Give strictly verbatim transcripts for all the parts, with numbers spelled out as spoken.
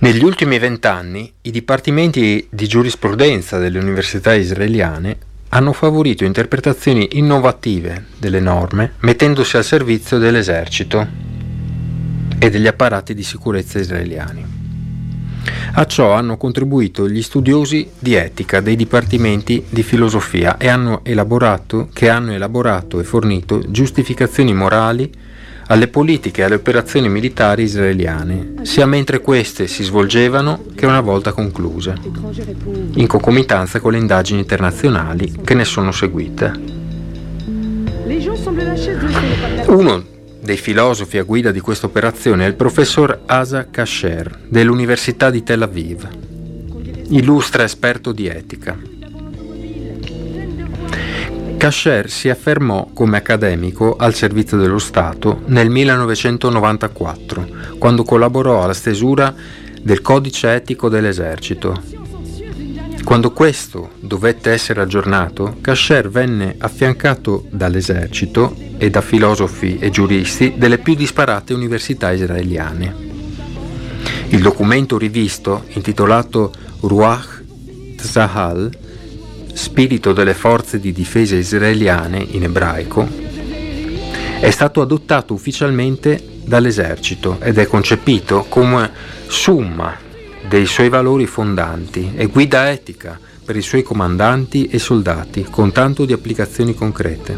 Negli ultimi vent'anni i dipartimenti di giurisprudenza delle università israeliane hanno favorito interpretazioni innovative delle norme, mettendosi al servizio dell'esercito e degli apparati di sicurezza israeliani. A ciò hanno contribuito gli studiosi di etica dei dipartimenti di filosofia e hanno elaborato, che hanno elaborato e fornito giustificazioni morali alle politiche e alle operazioni militari israeliane, sia mentre queste si svolgevano che una volta concluse, in concomitanza con le indagini internazionali che ne sono seguite. Uno dei filosofi a guida di questa operazione è il professor Asa Kasher dell'Università di Tel Aviv, illustre esperto di etica. Kasher si affermò come accademico al servizio dello Stato nel millenovecentonovantaquattro, quando collaborò alla stesura del codice etico dell'esercito. Quando questo dovette essere aggiornato, Kasher venne affiancato dall'esercito e da filosofi e giuristi delle più disparate università israeliane. Il documento rivisto, intitolato Ruach Tzahal, Spirito delle forze di difesa israeliane in ebraico, è stato adottato ufficialmente dall'esercito ed è concepito come summa dei suoi valori fondanti e guida etica per i suoi comandanti e soldati, con tanto di applicazioni concrete.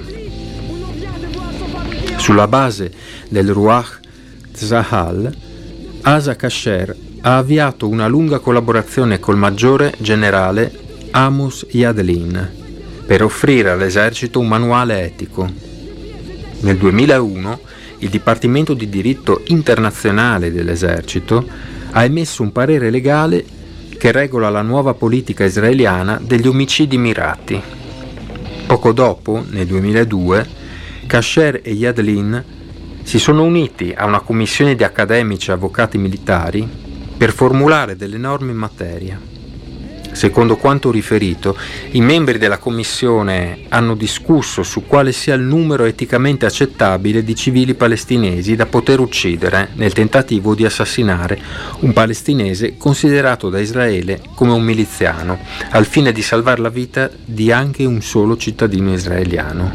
Sulla base del Ruach Tzahal, Asa Kasher ha avviato una lunga collaborazione col maggiore generale Amos Yadlin per offrire all'esercito un manuale etico. Nel duemilauno il Dipartimento di Diritto Internazionale dell'esercito ha emesso un parere legale che regola la nuova politica israeliana degli omicidi mirati. Poco dopo, nel duemiladue, Kasher e Yadlin si sono uniti a una commissione di accademici e avvocati militari per formulare delle norme in materia. Secondo quanto riferito, i membri della commissione hanno discusso su quale sia il numero eticamente accettabile di civili palestinesi da poter uccidere nel tentativo di assassinare un palestinese considerato da Israele come un miliziano, al fine di salvare la vita di anche un solo cittadino israeliano.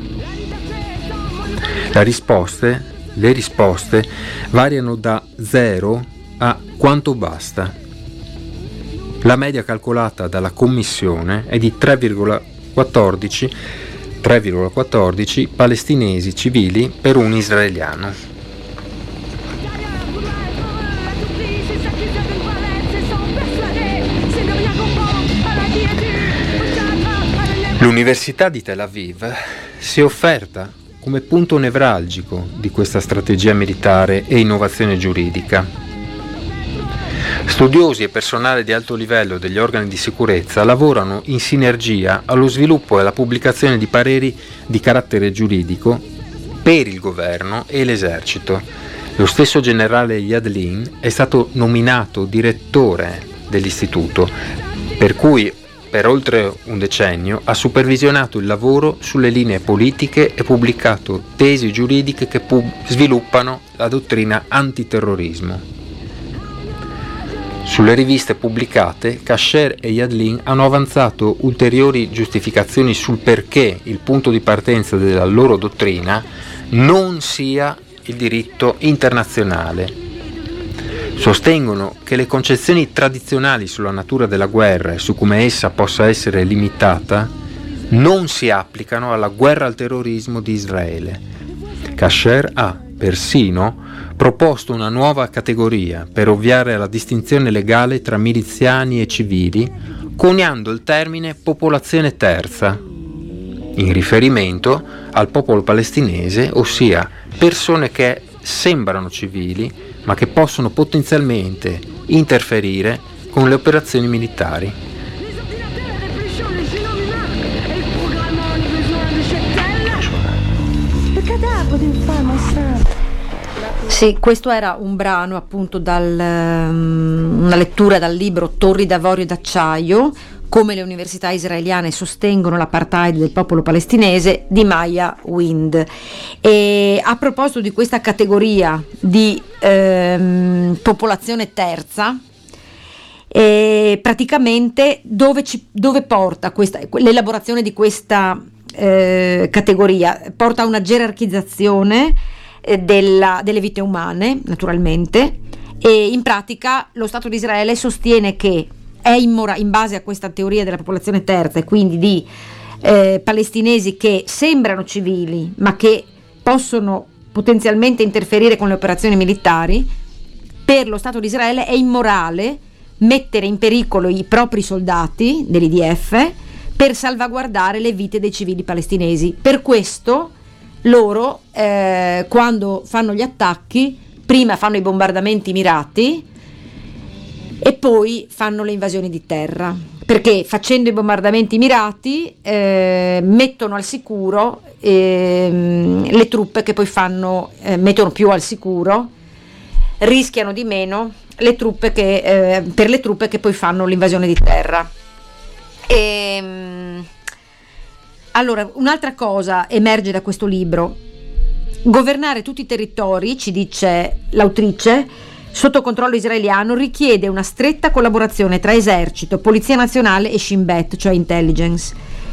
Le risposte, le risposte variano da zero a quanto basta. La media calcolata dalla Commissione è di tre virgola quattordici palestinesi civili per un israeliano. L'Università di Tel Aviv si è offerta come punto nevralgico di questa strategia militare e innovazione giuridica. Studiosi e personale di alto livello degli organi di sicurezza lavorano in sinergia allo sviluppo e alla pubblicazione di pareri di carattere giuridico per il governo e l'esercito. Lo stesso generale Yadlin è stato nominato direttore dell'istituto, per cui per oltre un decennio ha supervisionato il lavoro sulle linee politiche e pubblicato tesi giuridiche che pub- sviluppano la dottrina antiterrorismo. Sulle riviste pubblicate, Kasher e Yadlin hanno avanzato ulteriori giustificazioni sul perché il punto di partenza della loro dottrina non sia il diritto internazionale. Sostengono che le concezioni tradizionali sulla natura della guerra e su come essa possa essere limitata non si applicano alla guerra al terrorismo di Israele. Kasher ha persino proposto una nuova categoria per ovviare alla distinzione legale tra miliziani e civili, coniando il termine popolazione terza, in riferimento al popolo palestinese, ossia persone che sembrano civili ma che possono potenzialmente interferire con le operazioni militari. Sì, questo era un brano appunto dal, um, una lettura dal libro Torri d'avorio e d'acciaio, come le università israeliane sostengono l'apartheid del popolo palestinese, di Maya Wind. E a proposito di questa categoria di ehm, popolazione terza, E praticamente dove, ci, dove porta questa, l'elaborazione di questa eh, categoria? Porta a una gerarchizzazione eh, della, delle vite umane, naturalmente, e in pratica lo Stato di Israele sostiene che è immora, in base a questa teoria della popolazione terza, e quindi di eh, palestinesi che sembrano civili ma che possono potenzialmente interferire con le operazioni militari, per lo Stato di Israele è immorale mettere in pericolo i propri soldati dell'I D F per salvaguardare le vite dei civili palestinesi. Per questo loro eh, quando fanno gli attacchi prima fanno i bombardamenti mirati e poi fanno le invasioni di terra, perché facendo i bombardamenti mirati eh, mettono al sicuro eh, le truppe che poi fanno eh, mettono più al sicuro, rischiano di meno le truppe che, eh, per le truppe che poi fanno l'invasione di terra. E, allora, un'altra cosa emerge da questo libro: governare tutti i territori, ci dice l'autrice, sotto controllo israeliano richiede una stretta collaborazione tra esercito, polizia nazionale e Shin Bet, cioè intelligence.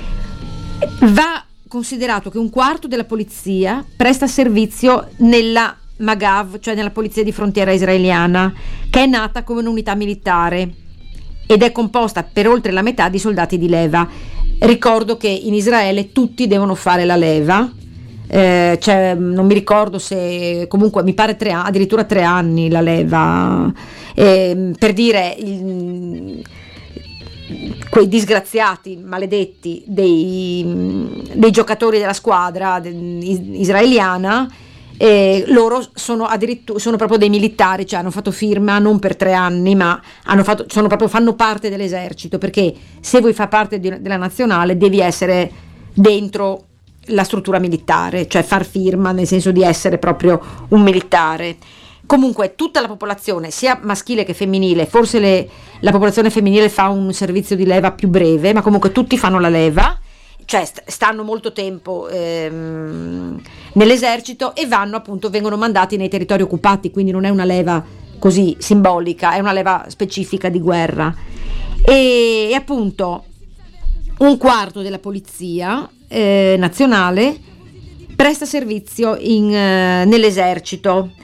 Va considerato che un quarto della polizia presta servizio nella Magav, cioè nella polizia di frontiera israeliana, che è nata come un'unità militare ed è composta per oltre la metà di soldati di leva. Ricordo che in Israele tutti devono fare la leva, eh, cioè, non mi ricordo se comunque mi pare tre, addirittura tre anni la leva, eh, per dire il, quei disgraziati maledetti dei, dei giocatori della squadra de, israeliana. E loro sono addirittura sono proprio dei militari, cioè hanno fatto firma non per tre anni, ma hanno fatto, sono proprio, fanno parte dell'esercito, perché se vuoi far parte di, della nazionale devi essere dentro la struttura militare, cioè far firma nel senso di essere proprio un militare. Comunque tutta la popolazione, sia maschile che femminile, forse le, la popolazione femminile fa un servizio di leva più breve, ma comunque tutti fanno la leva, cioè st- stanno molto tempo ehm, nell'esercito e vanno appunto, vengono mandati nei territori occupati, quindi non è una leva così simbolica, è una leva specifica di guerra. E, e appunto un quarto della polizia eh, nazionale presta servizio in, eh, nell'esercito.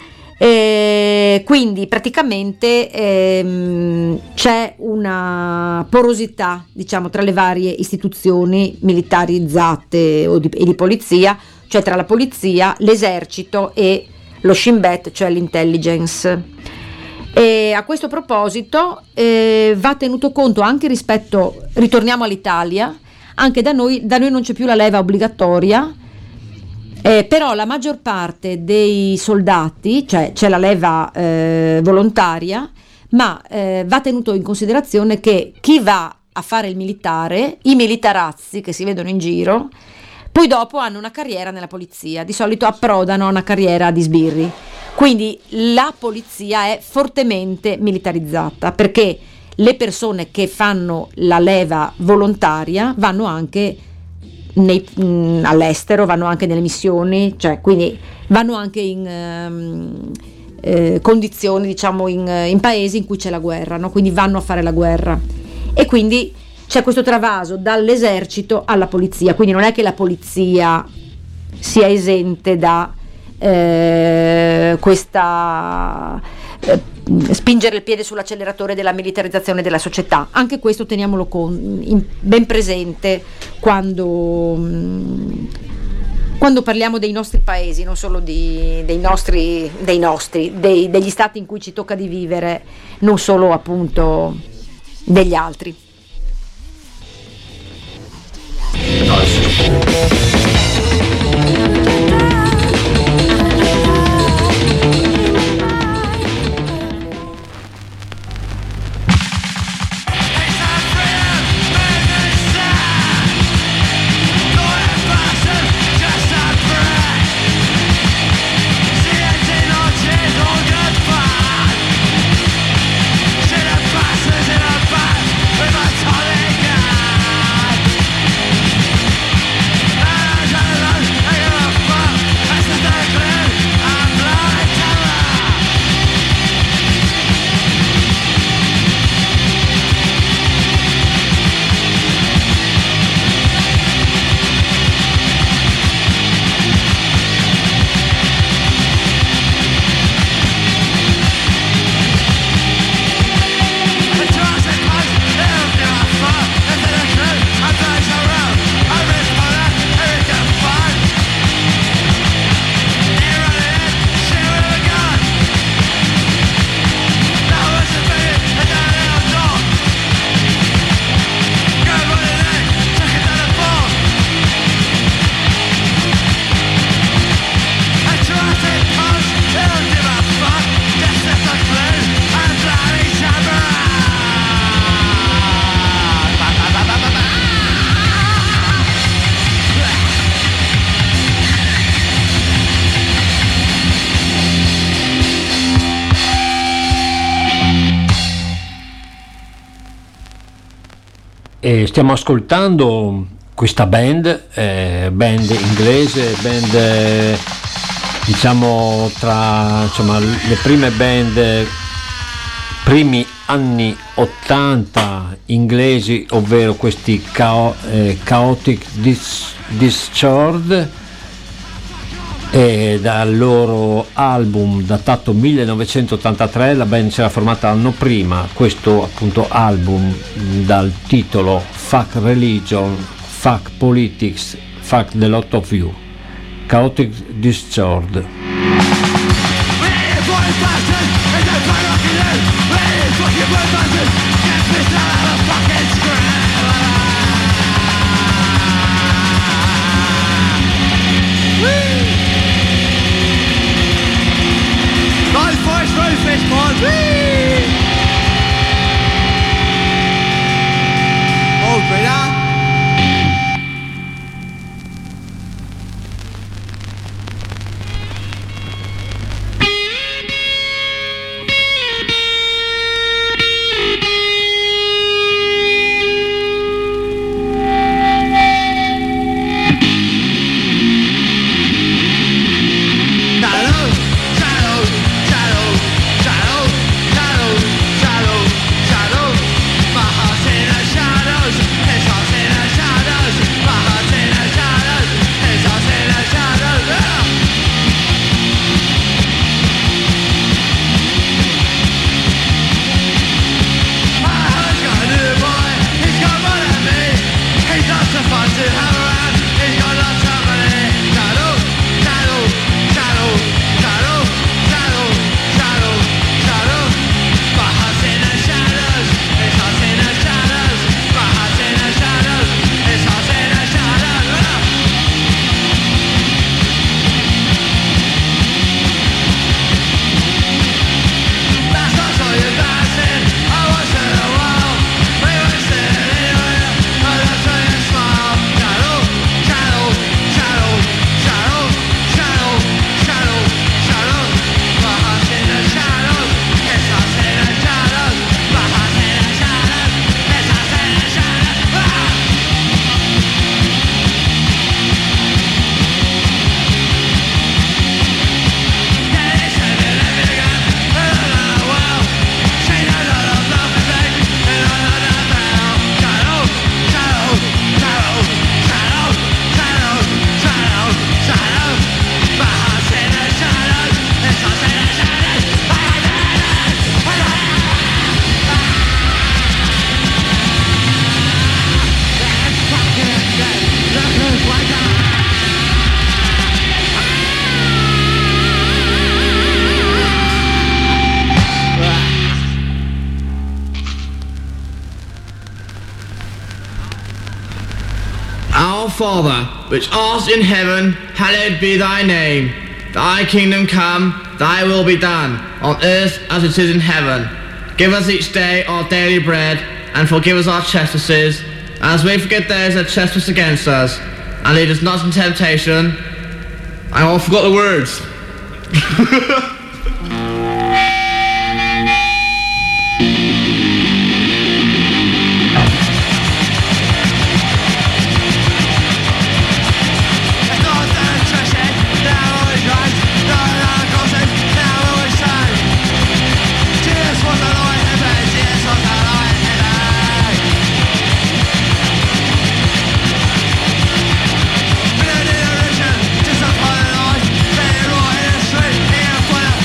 E quindi praticamente ehm, c'è una porosità, diciamo, tra le varie istituzioni militarizzate o di, e di polizia, cioè tra la polizia, l'esercito e lo Shin Bet, cioè l'intelligence. E a questo proposito eh, va tenuto conto anche rispetto, ritorniamo all'Italia, anche da noi, da noi non c'è più la leva obbligatoria. Eh, però la maggior parte dei soldati, cioè c'è la leva eh, volontaria, ma eh, va tenuto in considerazione che chi va a fare il militare, i militarazzi che si vedono in giro, poi dopo hanno una carriera nella polizia, di solito approdano a una carriera di sbirri, quindi la polizia è fortemente militarizzata, perché le persone che fanno la leva volontaria vanno anche Nei, mh, all'estero, vanno anche nelle missioni, cioè quindi vanno anche in um, eh, condizioni, diciamo in, in paesi in cui c'è la guerra, no? Quindi vanno a fare la guerra e quindi c'è questo travaso dall'esercito alla polizia, quindi non è che la polizia sia esente da eh, questa eh, spingere il piede sull'acceleratore della militarizzazione della società. Anche questo teniamolo con, in, ben presente quando, quando parliamo dei nostri paesi, non solo di, dei nostri, dei nostri dei, degli stati in cui ci tocca di vivere, non solo appunto degli altri. With a tonic gun, E stiamo ascoltando questa band, eh, band inglese, band eh, diciamo tra insomma, le prime band primi anni ottanta inglesi, ovvero questi Chao- eh, Chaotic Dis- Dischord, e dal loro album datato millenovecentottantatré. La band si era formata l'anno prima. Questo appunto album dal titolo Fuck Religion, Fuck Politics, Fuck the Lot of You, Chaotic Dischord. Oh, brother. Father, which art in heaven, hallowed be thy name. Thy kingdom come, thy will be done, on earth as it is in heaven. Give us each day our daily bread, and forgive us our trespasses, as we forgive those that trespass against us. And lead us not into temptation. I all forgot the words. Just upon the light, they ride in the street, here for the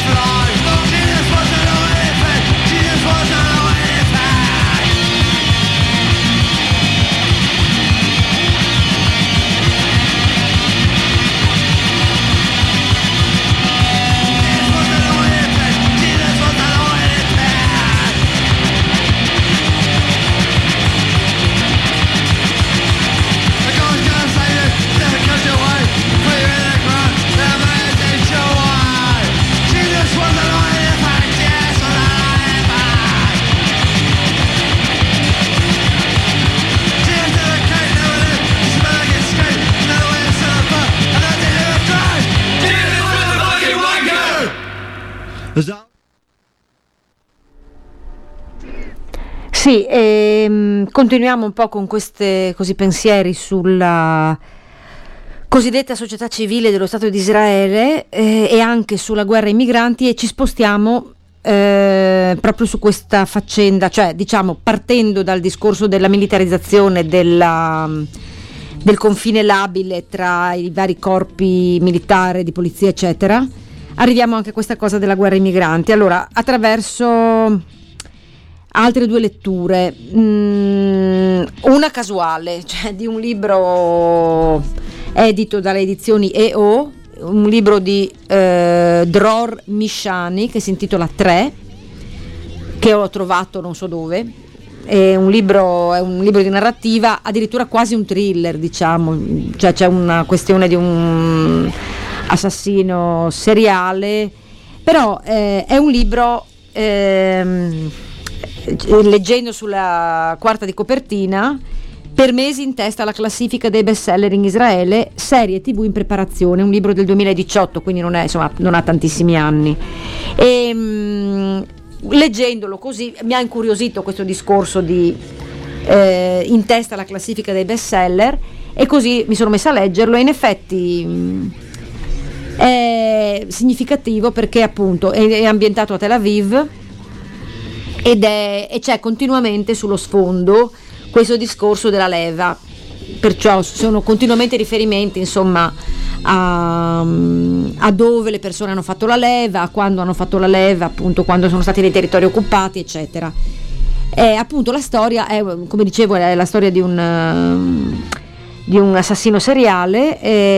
Sì, ehm, continuiamo un po' con questi così pensieri sulla cosiddetta società civile dello Stato di Israele eh, e anche sulla guerra ai migranti, e ci spostiamo eh, proprio su questa faccenda, cioè diciamo partendo dal discorso della militarizzazione della, del confine labile tra i vari corpi militari, di polizia eccetera, arriviamo anche a questa cosa della guerra ai migranti. Allora, attraverso altre due letture, mm, una casuale, cioè di un libro edito dalle edizioni E O, un libro di eh, Dror Mishani che si intitola Tre, che ho trovato non so dove. È un libro, è un libro di narrativa, addirittura quasi un thriller, diciamo, cioè c'è una questione di un assassino seriale, però eh, è un libro ehm, leggendo sulla quarta di copertina, per mesi in testa alla classifica dei bestseller in Israele, serie tv in preparazione, un libro del duemiladiciotto, quindi non è, insomma, non ha tantissimi anni. E mh, leggendolo così mi ha incuriosito questo discorso di eh, in testa alla classifica dei bestseller, e così mi sono messa a leggerlo, e in effetti mh, è significativo perché appunto è, è ambientato a Tel Aviv ed è, e c'è continuamente sullo sfondo questo discorso della leva, perciò sono continuamente riferimenti insomma a, a dove le persone hanno fatto la leva, a quando hanno fatto la leva, appunto quando sono stati nei territori occupati eccetera. E appunto la storia è, come dicevo, è la storia di un di un assassino seriale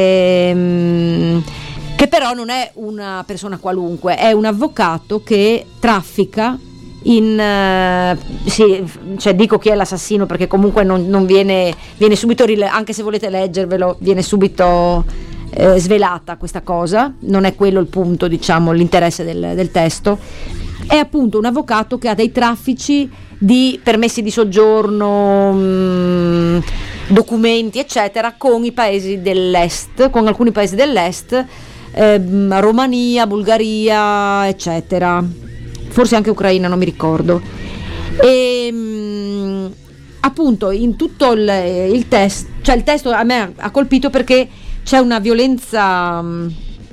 e, che però non è una persona qualunque, è un avvocato che traffica in uh, sì, cioè dico chi è l'assassino perché comunque non, non viene viene subito rile- anche se volete leggervelo viene subito eh, svelata questa cosa, non è quello il punto, diciamo, l'interesse del, del testo. È appunto un avvocato che ha dei traffici di permessi di soggiorno, mh, documenti eccetera con i paesi dell'est, con alcuni paesi dell'est, eh, Romania, Bulgaria eccetera, forse anche Ucraina, non mi ricordo. E mh, appunto in tutto il, il testo, cioè il testo a me ha colpito perché c'è una violenza mh,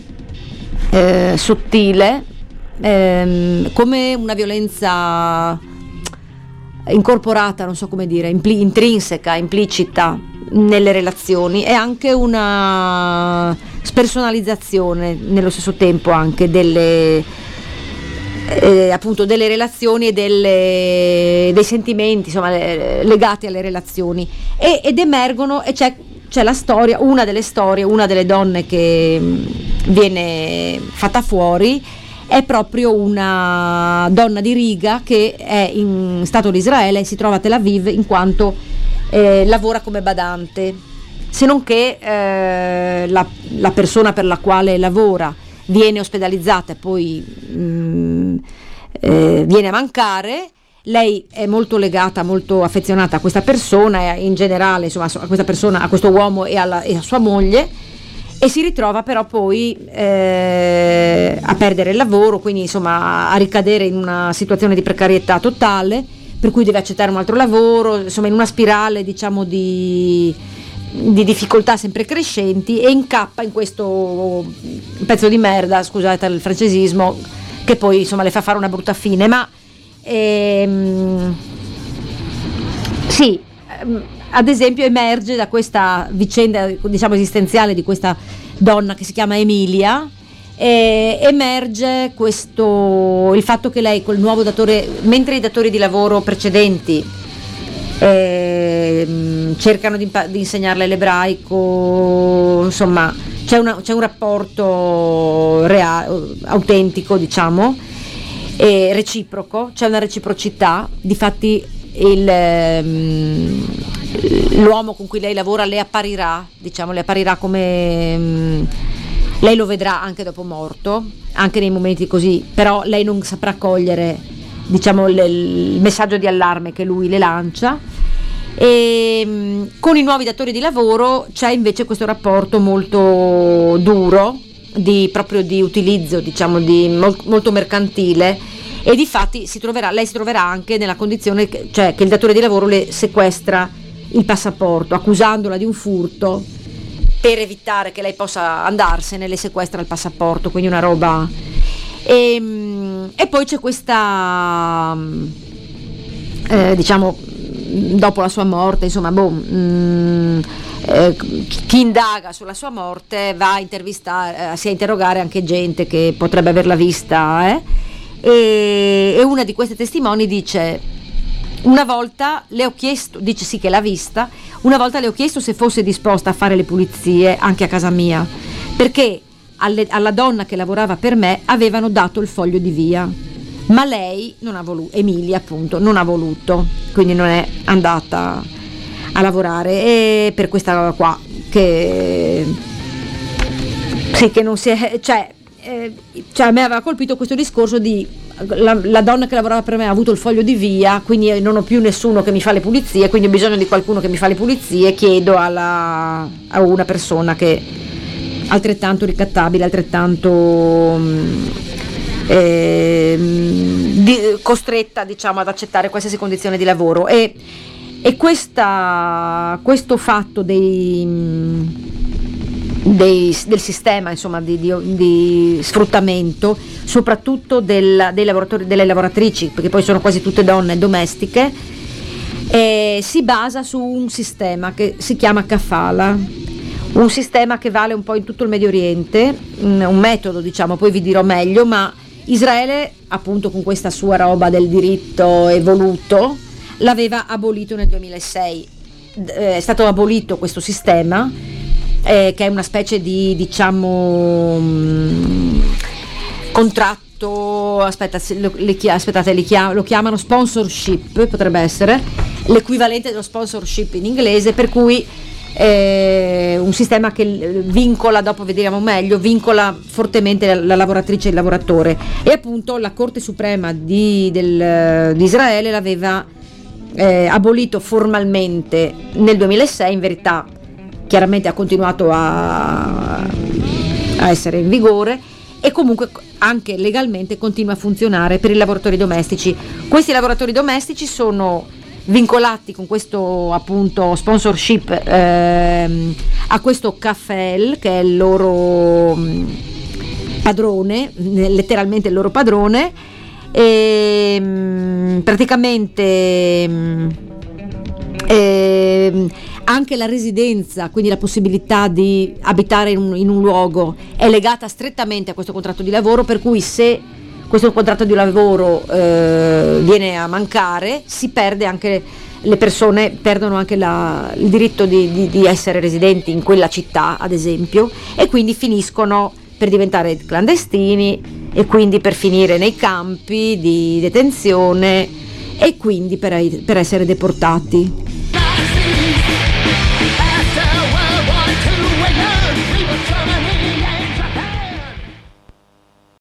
eh, sottile, ehm, come una violenza incorporata, non so come dire, impli- intrinseca, implicita nelle relazioni, e anche una spersonalizzazione nello stesso tempo anche delle Eh, appunto delle relazioni e delle, dei sentimenti insomma legati alle relazioni, e, ed emergono e c'è, c'è la storia, una delle storie, una delle donne che mh, viene fatta fuori è proprio una donna di riga che è in Stato di Israele e si trova a Tel Aviv in quanto eh, lavora come badante, se non che eh, la, la persona per la quale lavora viene ospedalizzata e poi mh, eh, viene a mancare. Lei è molto legata, molto affezionata a questa persona e in generale insomma a questa persona, a questo uomo e, alla, e a sua moglie, e si ritrova però poi eh, a perdere il lavoro, quindi insomma a ricadere in una situazione di precarietà totale, per cui deve accettare un altro lavoro, insomma in una spirale diciamo di di difficoltà sempre crescenti, e incappa in questo pezzo di merda, scusate il francesismo, che poi insomma le fa fare una brutta fine. Ma ehm, sì, ehm, ad esempio emerge da questa vicenda diciamo esistenziale di questa donna che si chiama Emilia, eh, emerge questo, il fatto che lei col nuovo datore, mentre i datori di lavoro precedenti Eh, cercano di, impa- di insegnarle l'ebraico, insomma c'è, una, c'è un rapporto rea- autentico diciamo e reciproco, c'è una reciprocità, difatti il, ehm, l'uomo con cui lei lavora le apparirà, diciamo le apparirà come mh, lei lo vedrà anche dopo morto, anche nei momenti così, però lei non saprà cogliere diciamo le, il messaggio di allarme che lui le lancia. E mh, con i nuovi datori di lavoro c'è invece questo rapporto molto duro di proprio di utilizzo, diciamo di mol, molto mercantile, e difatti si troverà, lei si troverà anche nella condizione che, cioè, che il datore di lavoro le sequestra il passaporto, accusandola di un furto. Per evitare che lei possa andarsene, le sequestra il passaporto, quindi una roba. E, e poi c'è questa, eh, diciamo, dopo la sua morte, insomma, boh, mh, eh, chi indaga sulla sua morte va a intervistare, eh, si a interrogare anche gente che potrebbe averla vista, eh? e, e una di queste testimoni dice: una volta le ho chiesto, dice sì che l'ha vista, una volta le ho chiesto se fosse disposta a fare le pulizie anche a casa mia, perché alle, alla donna che lavorava per me avevano dato il foglio di via, ma lei non ha voluto, Emilia appunto, non ha voluto, quindi non è andata a lavorare. E per questa qua che sì, che non si è, cioè, eh, cioè a me aveva colpito questo discorso di La, la donna che lavorava per me ha avuto il foglio di via, quindi non ho più nessuno che mi fa le pulizie, quindi ho bisogno di qualcuno che mi fa le pulizie, chiedo alla, a una persona che altrettanto ricattabile, altrettanto eh, di, costretta, diciamo, ad accettare qualsiasi condizione di lavoro. E, e questa, questo fatto dei Dei, del sistema, insomma, di, di, di sfruttamento, soprattutto del, dei lavoratori, delle lavoratrici, perché poi sono quasi tutte donne domestiche, eh, si basa su un sistema che si chiama kafala, un sistema che vale un po' in tutto il Medio Oriente, un, un metodo, diciamo, poi vi dirò meglio, ma Israele, appunto, con questa sua roba del diritto evoluto, l'aveva abolito nel duemilasei. Eh, è stato abolito questo sistema, Eh, che è una specie di, diciamo, mh, contratto, aspetta, lo, le, aspettate, li chiam- lo chiamano sponsorship, potrebbe essere l'equivalente dello sponsorship in inglese, per cui eh, un sistema che vincola, dopo vedremo meglio, vincola fortemente la, la lavoratrice e il lavoratore. E appunto la Corte Suprema di, del, di Israele l'aveva eh, abolito formalmente nel duemilasei, in verità chiaramente ha continuato a, a essere in vigore, e comunque anche legalmente continua a funzionare per i lavoratori domestici. Questi lavoratori domestici sono vincolati con questo, appunto, sponsorship ehm, a questo Kafel, che è il loro padrone, letteralmente il loro padrone, e praticamente eh, anche la residenza, quindi la possibilità di abitare in un, in un luogo, è legata strettamente a questo contratto di lavoro, per cui se questo contratto di lavoro eh, viene a mancare, si perde anche, le persone perdono anche la, il diritto di, di, di essere residenti in quella città, ad esempio, e quindi finiscono per diventare clandestini, e quindi per finire nei campi di detenzione, e quindi per, per essere deportati.